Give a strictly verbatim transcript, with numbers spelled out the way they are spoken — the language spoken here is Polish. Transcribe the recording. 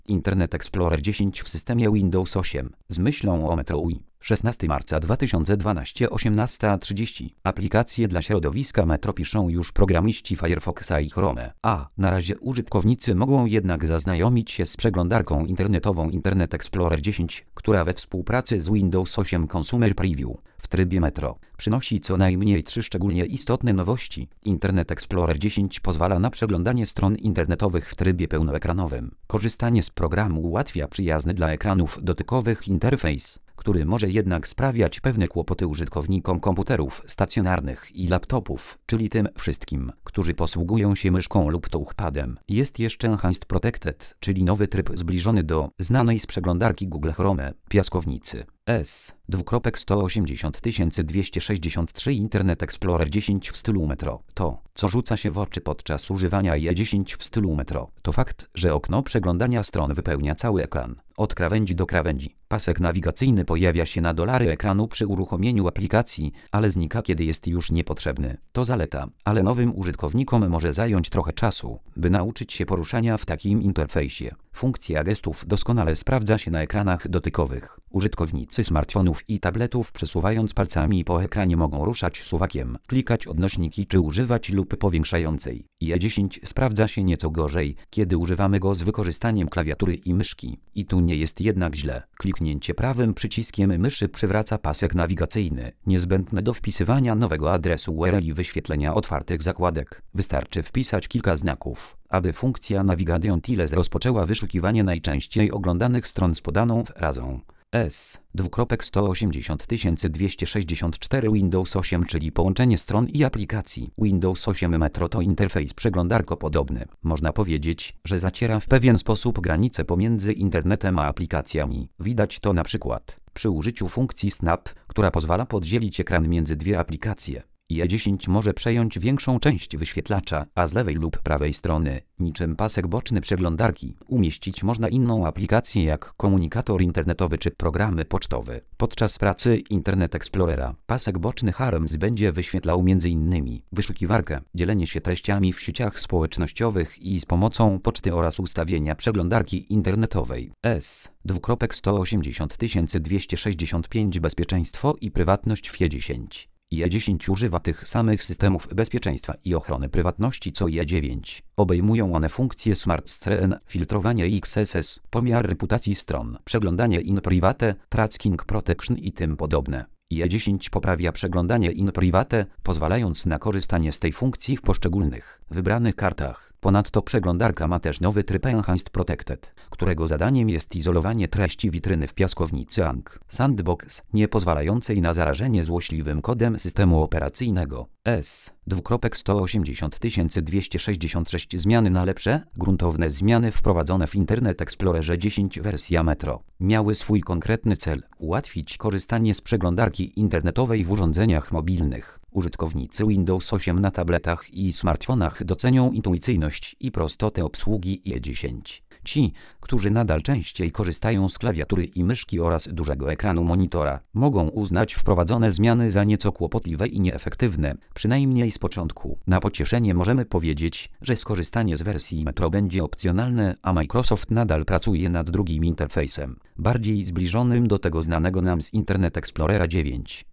Internet Explorer dziesięć w systemie Windows osiem. Z myślą o Metro U I. szesnastego marca dwa tysiące dwunastego, osiemnasta trzydzieści. Aplikacje dla środowiska Metro piszą już programiści Firefoxa i Chrome. A na razie użytkownicy mogą jednak zaznajomić się z przeglądarką internetową Internet Explorer dziesięć, która we współpracy z Windows osiem Consumer Preview w trybie Metro przynosi co najmniej trzy szczególnie istotne nowości. Internet Explorer dziesięć pozwala na przeglądanie stron internetowych w trybie pełnoekranowym. Korzystanie z programu ułatwia przyjazny dla ekranów dotykowych interfejs, który może jednak sprawiać pewne kłopoty użytkownikom komputerów stacjonarnych i laptopów, czyli tym wszystkim, którzy posługują się myszką lub touchpadem. Jest jeszcze Enhanced Protected, czyli nowy tryb zbliżony do znanej z przeglądarki Google Chrome, piaskownicy. S. sto osiemdziesiąt tysięcy dwieście sześćdziesiąt trzy Internet Explorer dziesięć w stylu Metro. To, co rzuca się w oczy podczas używania I E dziesięć w stylu Metro, to fakt, że okno przeglądania stron wypełnia cały ekran, od krawędzi do krawędzi. Pasek nawigacyjny pojawia się na dolary ekranu przy uruchomieniu aplikacji, ale znika, kiedy jest już niepotrzebny. To zaleta, ale nowym użytkownikom może zająć trochę czasu, by nauczyć się poruszania w takim interfejsie. Funkcja gestów doskonale sprawdza się na ekranach dotykowych. Użytkownicy smartfonów i tabletów przesuwając palcami po ekranie mogą ruszać suwakiem, klikać odnośniki czy używać lupy powiększającej. I E dziesięć sprawdza się nieco gorzej, kiedy używamy go z wykorzystaniem klawiatury i myszki. I tu nie jest jednak źle. Kliknięcie prawym przyciskiem myszy przywraca pasek nawigacyjny, niezbędny do wpisywania nowego adresu U R L i wyświetlenia otwartych zakładek. Wystarczy wpisać kilka znaków, aby funkcja Navigation Tiles rozpoczęła wyszukiwanie najczęściej oglądanych stron z podaną frazą. S. sto osiemdziesiąt tysięcy dwieście sześćdziesiąt cztery Windows osiem, czyli połączenie stron i aplikacji. Windows osiem Metro to interfejs przeglądarkopodobny. Można powiedzieć, że zaciera w pewien sposób granice pomiędzy internetem a aplikacjami. Widać to na przykład przy użyciu funkcji Snap, która pozwala podzielić ekran między dwie aplikacje. I E dziesięć może przejąć większą część wyświetlacza, a z lewej lub prawej strony, niczym pasek boczny przeglądarki, umieścić można inną aplikację jak komunikator internetowy czy programy pocztowe. Podczas pracy Internet Explorera pasek boczny Harms będzie wyświetlał m.in. wyszukiwarkę, dzielenie się treściami w sieciach społecznościowych i z pomocą poczty oraz ustawienia przeglądarki internetowej. S. sto osiemdziesiąt tysięcy dwieście sześćdziesiąt pięć Bezpieczeństwo i prywatność w I E dziesięć. I E dziesięć używa tych samych systemów bezpieczeństwa i ochrony prywatności co I E dziewięć. Obejmują one funkcje Smart Screen, filtrowanie X S S, pomiar reputacji stron, przeglądanie in private, tracking protection i tym podobne. I E dziesięć poprawia przeglądanie in private, pozwalając na korzystanie z tej funkcji w poszczególnych, wybranych kartach. Ponadto przeglądarka ma też nowy tryb Enhanced Protected, którego zadaniem jest izolowanie treści witryny w piaskownicy A N G Sandbox, nie pozwalającej na zarażenie złośliwym kodem systemu operacyjnego. S. sto osiemdziesiąt tysięcy dwieście sześćdziesiąt sześć Zmiany na lepsze. Gruntowne zmiany wprowadzone w Internet Explorerze dziesięć wersja Metro miały swój konkretny cel: ułatwić korzystanie z przeglądarki internetowej w urządzeniach mobilnych. Użytkownicy Windows osiem na tabletach i smartfonach docenią intuicyjność i prostotę obsługi I E dziesięć. Ci, którzy nadal częściej korzystają z klawiatury i myszki oraz dużego ekranu monitora, mogą uznać wprowadzone zmiany za nieco kłopotliwe i nieefektywne, przynajmniej z początku. Na pocieszenie możemy powiedzieć, że skorzystanie z wersji Metro będzie opcjonalne, a Microsoft nadal pracuje nad drugim interfejsem, bardziej zbliżonym do tego znanego nam z Internet Explorera dziewięć.